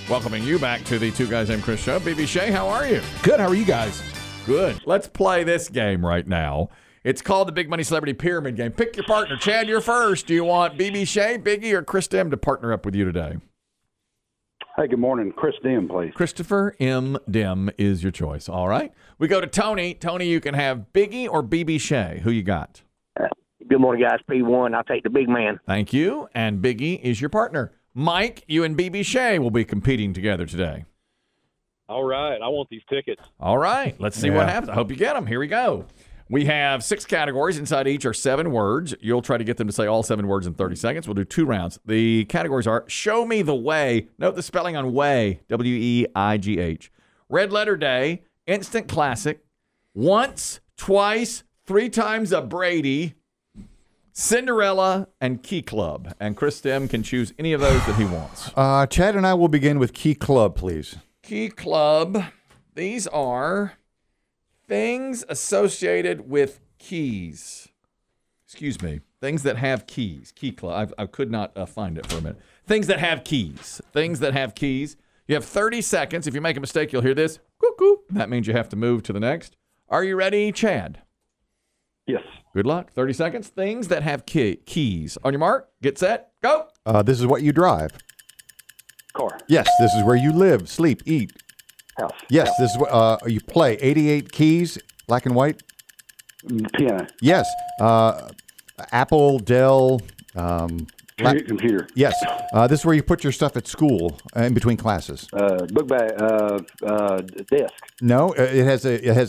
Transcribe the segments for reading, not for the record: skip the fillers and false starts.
Welcoming you back to the Two Guys Named Chris show. BB Shea, how are you? Good. How are you guys? Good. Let's play this game right now. It's called the Big Money Celebrity Pyramid Game. Pick your partner. Chad, you're first. Do you want BB Shea, Biggie, or Chris Dim to partner up with you today? Hey, good morning. Chris Dim, please. Christopher M. Dim is your choice. All right. We go to Tony. Tony, you can have Biggie or BB Shea. Who you got? Good morning, guys. P1. I'll take the big man. Thank you. And Biggie is your partner. Mike, you and BB Shea will be competing together today. All right. I want these tickets. All right. Let's see what happens. I hope you get them. Here we go. We have 6 categories. Inside each are 7 words. You'll try to get them to say all 7 words in 30 seconds. We'll do 2 rounds. The categories are Show Me the Way. Note the spelling on way. W-E-I-G-H. Red Letter Day. Instant Classic. Once, Twice, 3 Times a Brady. Cinderella, and Key Club. And Chris Dim can choose any of those that he wants. Chad and I will begin with Key Club, please. Key Club. These are things associated with keys. Excuse me. Things that have keys. Key Club. I could not find it for a minute. Things that have keys. Things that have keys. You have 30 seconds. If you make a mistake, you'll hear this. Cuckoo. That means you have to move to the next. Are you ready, Chad? Yes. Good luck. 30 seconds. Things that have keys. On your mark, get set, go. This is what you drive. Car. Yes, this is where you live, sleep, eat. House. Yes, this is what you play. 88 keys, black and white. Piano. Yes. Apple, Dell. Computer. Yes. This is where you put your stuff at school in between classes. Book bag. Desk. No, it has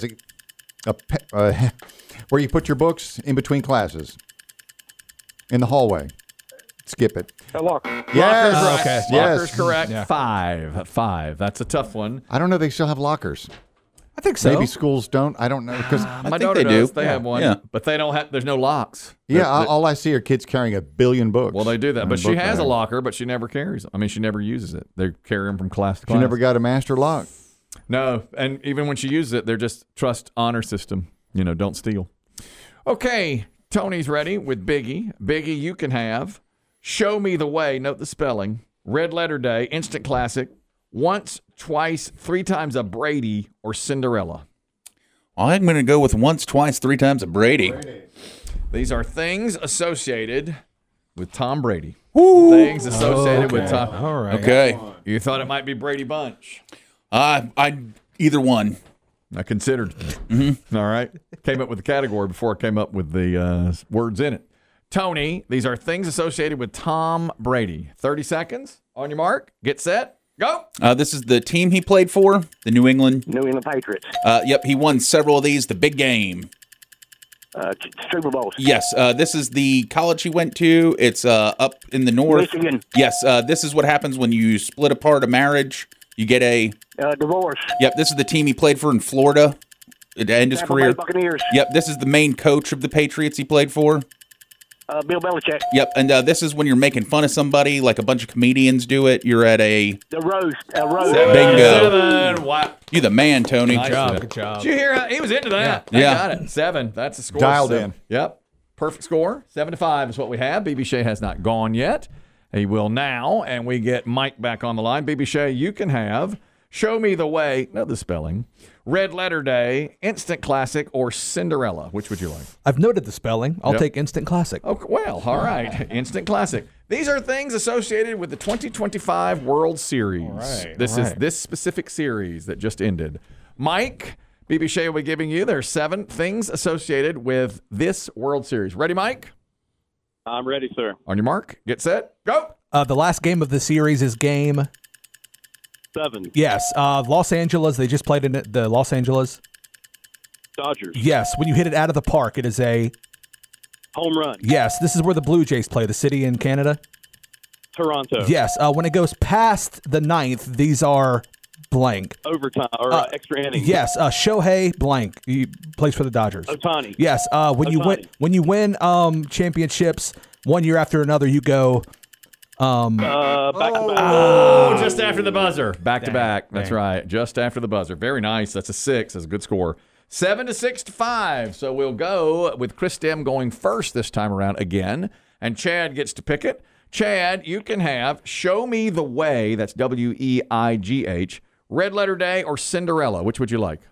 a where you put your books in between classes. In the hallway. Skip it. A locker. Yes. Locker's right. Okay. Locker's Yes. correct. Yeah. 5. That's a tough one. I don't know if they still have lockers. I think so. Maybe schools don't. I don't know because My think daughter they does. do. They have one. Yeah. But they don't have, there's no locks. all I see are kids carrying 1 billion books. Well, they do that. in But a she book has a bag. locker, but she never carries them. I mean, she never uses it. They carry them from class to She class. never got a master lock. No. And even when she uses it, they're just trust honor system. Don't steal. Okay. Tony's ready with Biggie. Biggie, you can have Show Me the Way. Note the spelling. Red Letter Day. Instant Classic. Once, Twice, 3 Times a Brady, or Cinderella. I'm going to go with once, twice, 3 times a Brady. These are things associated with Tom Brady. Things associated with Tom. All right. Okay. You thought it might be Brady Bunch. I either one. I considered. All right. Came up with the category before I came up with the words in it. Tony, these are things associated with Tom Brady. 30 seconds. On your mark. Get set. Go. This is the team he played for, the New England. New England Patriots. Yep, he won several of these. The big game. Super Bowls. Yes, this is the college he went to. It's up in the north. Michigan. Yes, this is what happens when you split apart a marriage. You get a. Divorce. Yep, this is the team he played for in Florida to end his Tampa career. Bay Buccaneers. Yep, this is the main coach of the Patriots he played for. Bill Belichick. Yep, and this is when you're making fun of somebody, like a bunch of comedians do it. You're at a. The roast. Roast. Bingo. 7. Wow. You the man, Tony. Nice Job. Good job. Did you hear how he was into that? Yeah. I got it. 7. That's the score. Dialed 7. in. Yep. Perfect score. 7-5 is what we have. BB Shea has not gone yet. He will now, and we get Mike back on the line. BB Shea, you can have Show Me the Way. Know the spelling. Red Letter Day, Instant Classic, or Cinderella. Which would you like? I've noted the spelling. I'll Yep. take Instant Classic. Oh, well, all right. Instant Classic. These are things associated with the 2025 World Series. This is this specific series that just ended. Mike, BB Shea will be giving you their 7 things associated with this World Series. Ready, Mike? I'm ready, sir. On your mark, get set, go. The last game of the series is game. 7. Yes, Los Angeles. They just played in the Los Angeles. Dodgers. Yes, when you hit it out of the park, it is a. Home run. Yes, this is where the Blue Jays play, the city in Canada. Toronto. Yes, when it goes past the 9th, these are blank. Overtime or extra innings. Yes, Shohei blank. He plays for the Dodgers. Otani. Yes, when you win championships one year after another, you go. Back to back. Oh, just after the buzzer. Back to back. That's right. Just after the buzzer. Very nice. That's a 6. That's a good score. 7-6-5. So we'll go with Chris Dim going first this time around again. And Chad gets to pick it. Chad, you can have Show Me the Way. That's W-E-I-G-H. Red Letter Day or Cinderella. Which would you like?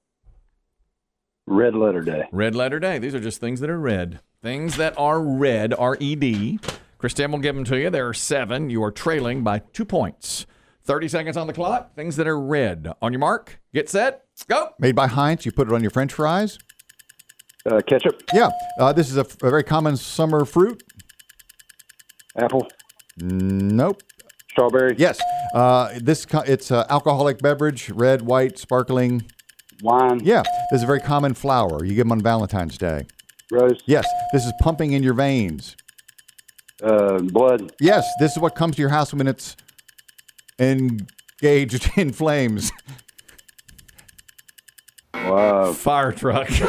Red Letter Day. Red Letter Day. These are just things that are red. Things that are red, R-E-D. Christine will give them to you. There are 7. You are trailing by 2 points. 30 seconds on the clock. Things that are red. On your mark, get set, go. Made by Heinz. You put it on your French fries. Ketchup. Yeah. This is a very common summer fruit. Apple. Nope. Strawberry. Yes. It's an alcoholic beverage. Red, white, sparkling. Wine. Yeah. This is a very common flower. You give them on Valentine's Day. Rose. Yes. This is pumping in your veins. Blood. Yes. This is what comes to your house when it's engaged in flames. Wow. Fire truck. That's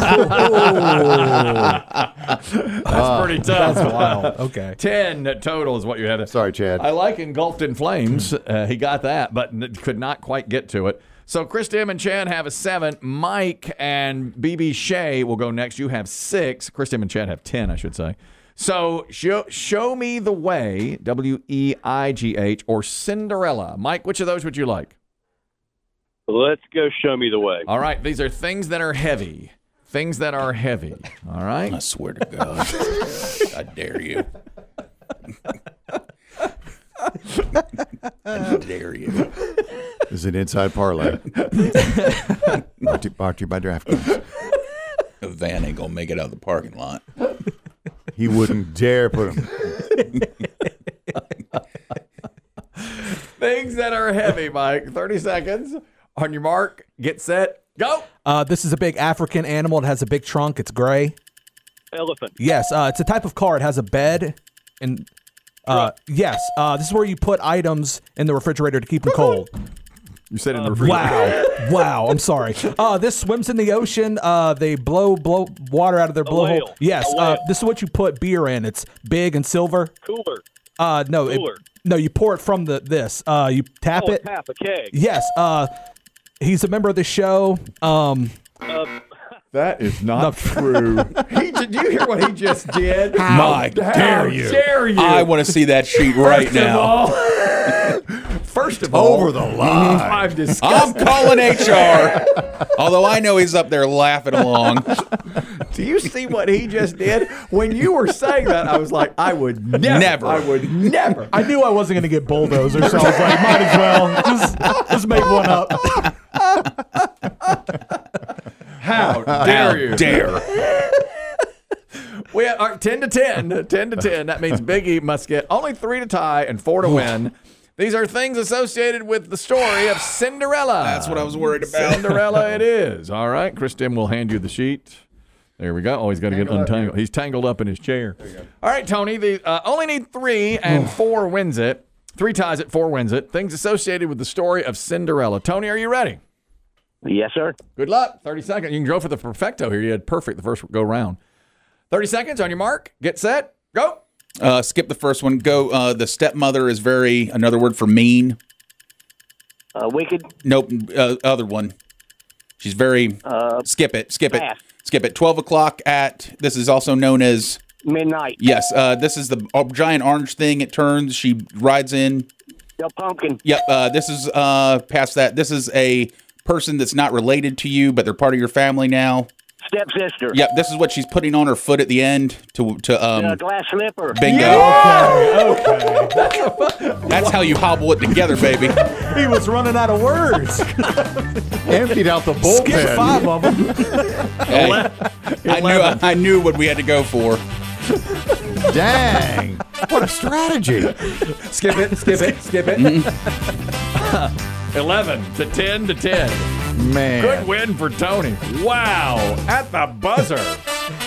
pretty tough. That's wild. Okay. 10 total is what you had. Sorry, Chad. I like Engulfed in Flames. He got that, but could not quite get to it. So Chris Dim and Chad have a 7. Mike and BB Shea will go next. You have 6. Chris Dim and Chad have 10, I should say. So show Me the Way, W-E-I-G-H, or Cinderella. Mike, which of those would you like? Let's go Show Me the Way. All right, these are things that are heavy. Things that are heavy. All right? I swear to God. I dare you. I dare you. This is an inside parlay. brought to you by DraftKings. The van ain't gonna make it out of the parking lot. He wouldn't dare put them. Things that are heavy, Mike. 30 seconds. On your mark, get set, go. This is a big African animal. It has a big trunk. It's gray. Elephant. Yes. It's a type of car. It has a bed. And yes. This is where you put items in the refrigerator to keep them cold. You said in the refrigerator. Wow. I'm sorry. This swims in the ocean. They blow water out of their blowhole. whale. Yes. A whale. This is what you put beer in. It's big and silver. Cooler. No. Cooler. No, you pour it from this. You tap it. Tap a keg. Yes. He's a member of the show. That is not true. Did you hear what he just did? How dare you? I want to see that sheet right now. First of all, Over the line. I'm I'm disgusted. calling HR. Although I know he's up there laughing along. Do you see what he just did? When you were saying that, I was like, I would never. I would never. I knew I wasn't going to get bulldozer, so I was like, might as well just make one up. How dare you? Dare. We are 10 to 10. 10 to 10. That means Biggie must get only 3 to tie and 4 to win. These are things associated with the story of Cinderella. That's what I was worried about. Cinderella it is. All right. Chris Dim will hand you the sheet. There we go. Oh, he's got to get untangled. He's tangled up in his chair. All right, Tony. Only need 3 and 4 wins it. 3 ties it, 4 wins it. Things associated with the story of Cinderella. Tony, are you ready? Yes, sir. Good luck. 30 seconds. You can go for the perfecto here. You had perfect the first go round. 30 seconds on your mark. Get set. Go. Skip the first one. Go. The stepmother is another word for mean. Wicked. Nope. Other one. She's very. Skip it. Pass. Skip it. 12 o'clock this is also known as. Midnight. Yes. This is the giant orange thing. It turns. She rides in. The pumpkin. Yep. This is past that. This is a person that's not related to you, but they're part of your family now. Stepsister. Yep. This is what she's putting on her foot at the end to Glass slipper. bingo. Okay. That's how you hobble it together, baby. He was running out of words. Emptied out the bullpen. Skip 5 of them. Hey, I knew what we had to go for. Dang. What a strategy. Skip it. 11 to 10 to 10. Man. Good win for Tony. Wow. At the buzzer.